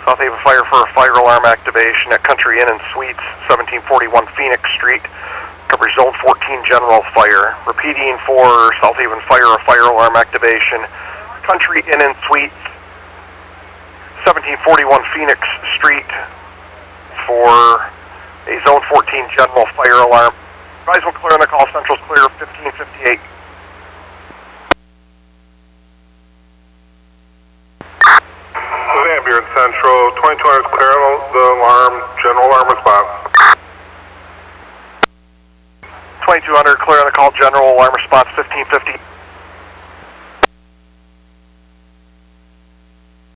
South Haven Fire for a fire alarm activation at Country Inn and Suites, 1741 Phoenix Street. Coverage Zone 14 General Fire. Repeating for South Haven Fire, a fire alarm activation. Country Inn and Suites, 1741 Phoenix Street for a Zone 14 General Fire Alarm. Rise will clear on the call. Central's clear, 1558. Van Buren Central, 2200 clear on the alarm, general alarm response. 2200 clear on the call, general alarm response, 1550.